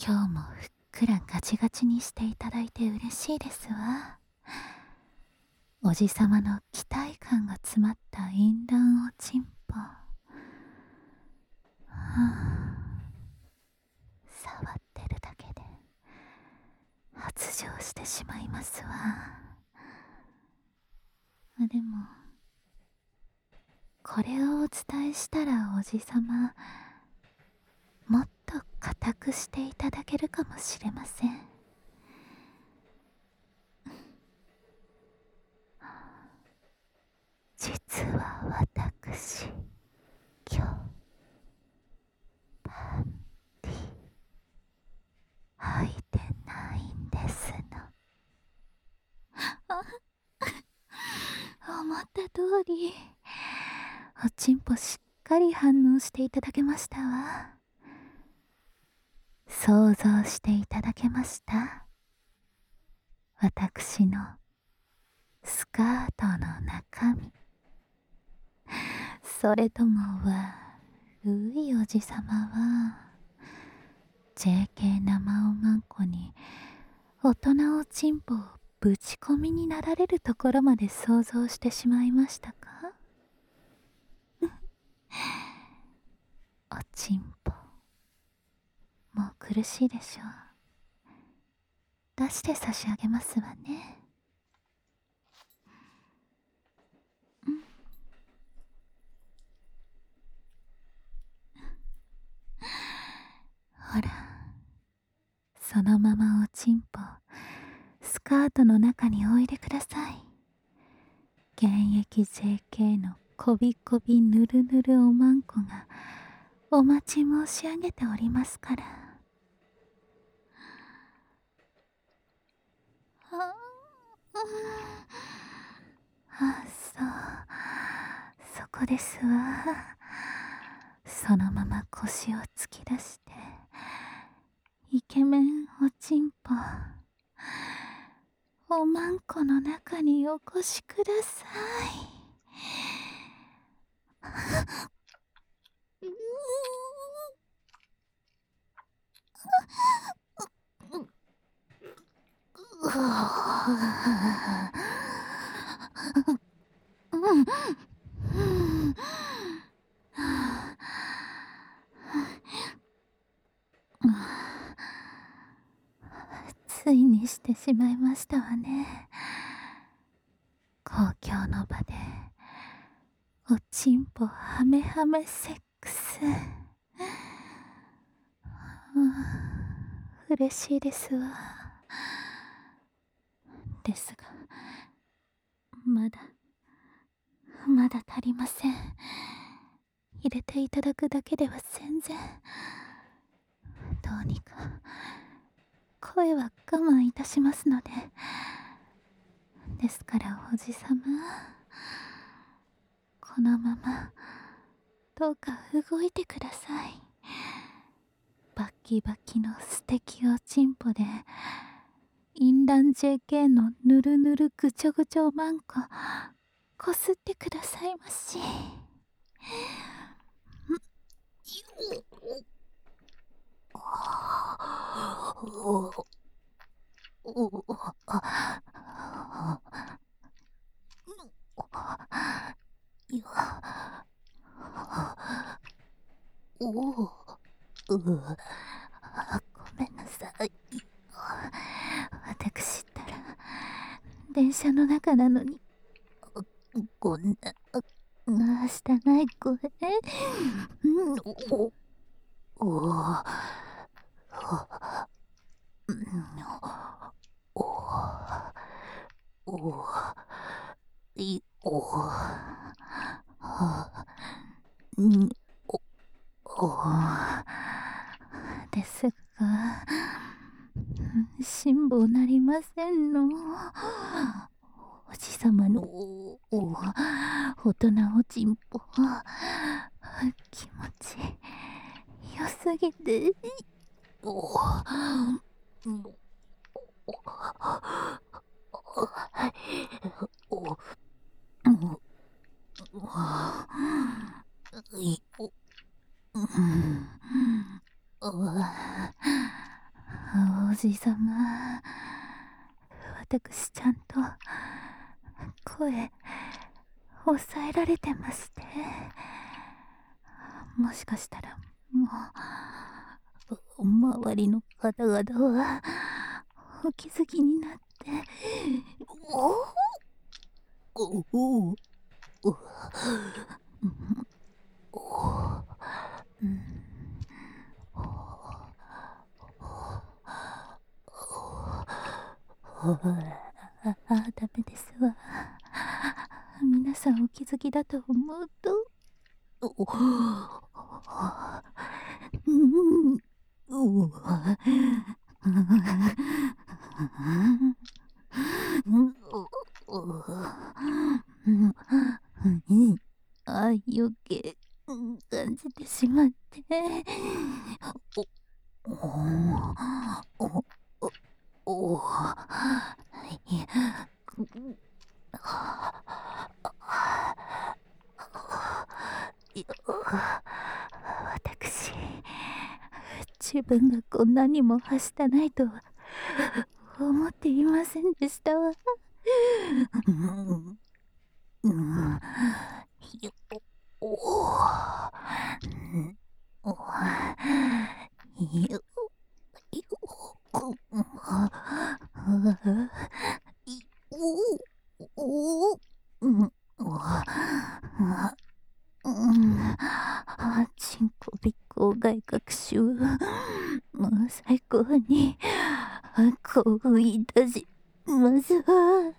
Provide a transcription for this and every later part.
今日もふっくらガチガチにしていただいて嬉しいですわ。おじさまの期待感が詰まった淫乱おちんぽ。触ってるだけで発情してしまいますわ。でもこれをお伝えしたらおじさまもっと固くしていただけるかもしれません。実は私今日パンティ履いてないんですの。思った通りおちんぽしっかり反応していただけましたわ。想像していただけました？私のスカートの中身。それとも悪いおじさまは JK 生おまんこに大人おちんぽをぶち込みになられるところまで想像してしまいましたか？おちんぽもう苦しいでしょう。出して差し上げますわね。ほら、そのままおちんぽスカートの中においでください。現役 JK のこびこびぬるぬるおまんこがお待ち申し上げておりますから。そう、そこですわ。そのまま腰を突き出してイケメンおちんぽおまんこの中にお越しください。ついにしてしまいましたわね。公共の場でおちんぽハメハメセックス。嬉しいですわ。ですがまだ足りません。入れていただくだけでは全然。どうにか声は我慢いたしますので。ですからおじさま、このままどうか動いてください。バッキバキの素敵おちんぽで淫乱 JK のぬるぬるぐちょぐちょまんここすってくださいまし。ごめんなさい。私ったら電車の中なのにこんなしたない声。おおおいおにおですが辛抱なりませんの。おじさまの大人おちんぽ気持ち良すぎておいおおじさま、私ちゃんと声抑えられてまして、もしかしたらもう周りの方々はお気づきになって、おおおおダメですわ。皆さんお気づきだと思うと、余計感じてしまって、私、自分がこんなにもはしたないとは思っていませんでしたわ。チンコビコ外郭臭、もう最高に興奮いたしますわ。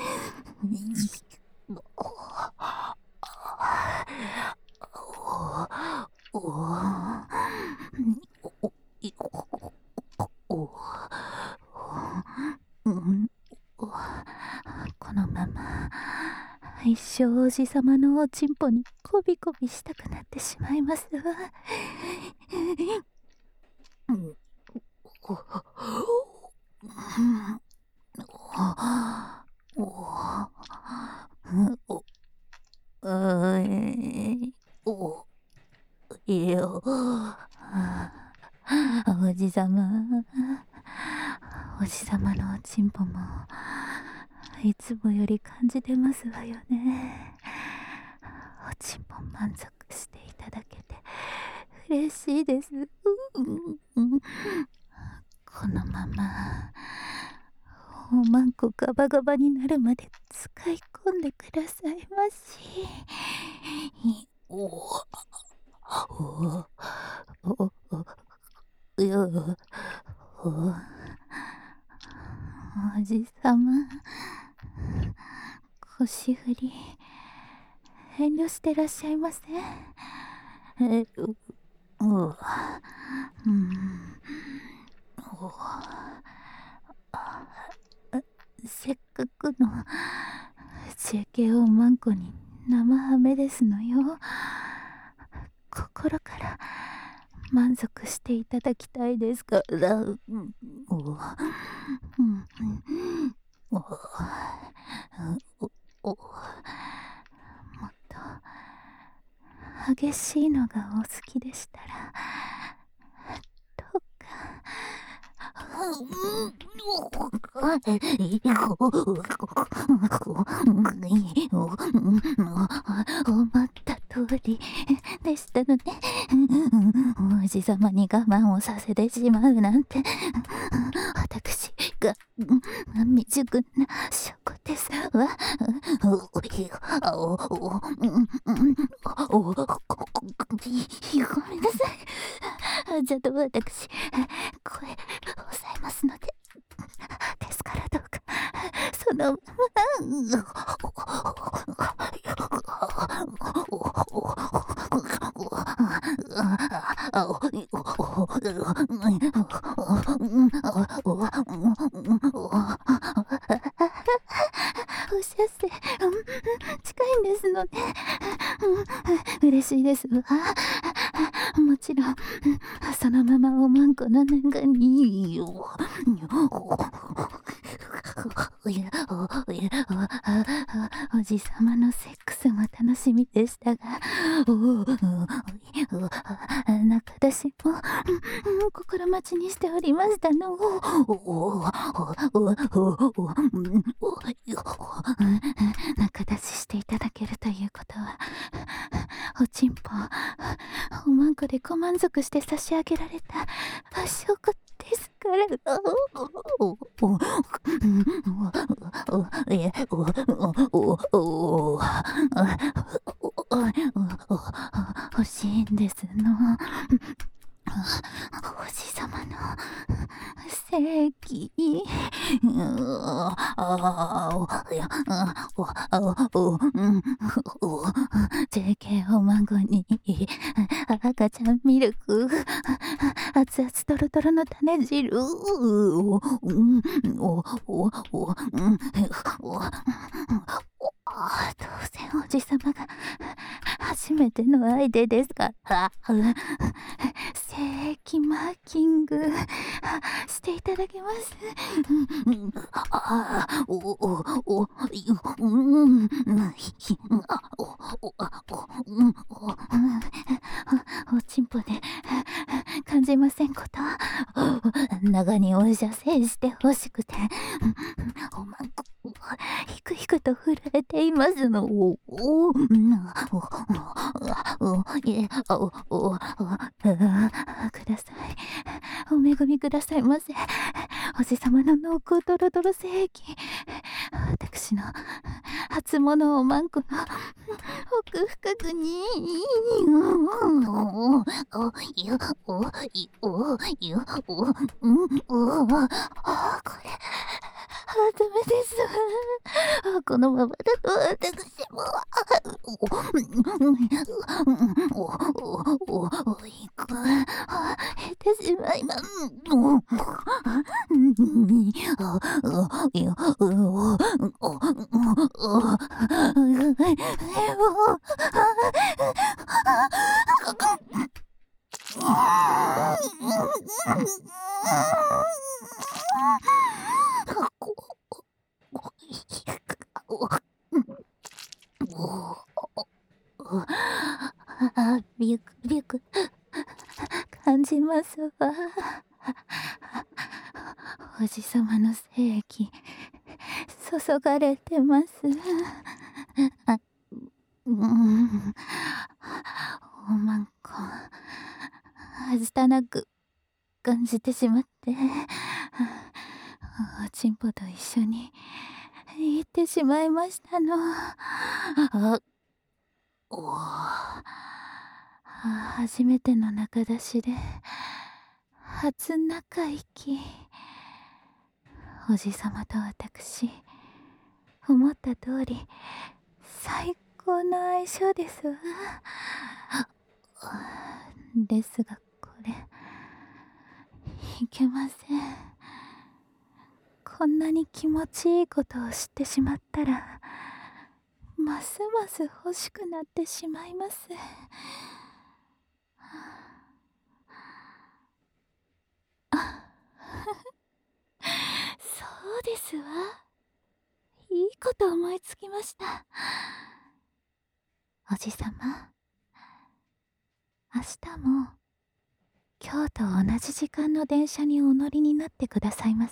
このまま一生おじさまのおちんぽにこびこびしたくなってしまいますわ。いや、おじさま、おじさまのおちんぽもいつもより感じてますわよね。おちんぽ満足していただけて嬉しいです。このままおまんこガバガバになるまで使い込んでくださいまし。おじさま、腰振り遠慮してらっしゃいません？せっかくの JK おまんこに生ハメですのよ。心から満足していただきたいですから。もっと激しいのがお好きでしたら、どうか。思った通りでしたのね。おじさまに我慢をさせてしまうなんて、私が未熟な証拠ですわ。ごめんなさい。ちょっと私、声抑えますので。ですからどうか、そのおしゃせ、近いんですのね。嬉しいですわ。もちろん、そのままおまんこの中に。おじさまのセックスも楽しみでしたが、 中出しも心待ちにしておりましたの。中出ししていただけるということは、おちんぽおまんこでご満足して差し上げられた証拠ですから。欲しいんですの。おじさまの正義。JK お孫に赤ちゃんミルク、熱々トロトロの種汁、当然おじさまが初めての相手ですから、正規マーキングしていただけます。おちんぽで感じませんこと、中にお射精してほしくて、おまんこひくひくと震えていますの。ください、お恵みくださいませ。おじさまの濃厚ドロドロ精液、私の初物おまんこの奥深くにこれダメです。このままだと私も減ってしまいます。ビュクビュク感じますわ。おじさまの精液注がれてます。おまんこはずたなく感じてしまって、おちんぽと一緒に行ってしまいましたの。初めての中出しで初中行き、おじさまと私思った通り最高の相性ですわ。ですがこれいけません。こんなに気持ちいいことを知ってしまったら、ますます欲しくなってしまいます。そうですわ。いいこと思いつきました。おじさま、明日も今日と同じ時間の電車にお乗りになってくださいます？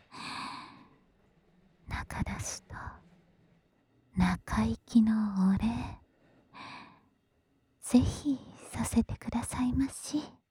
中出しと中行きのお礼、ぜひさせてくださいまし。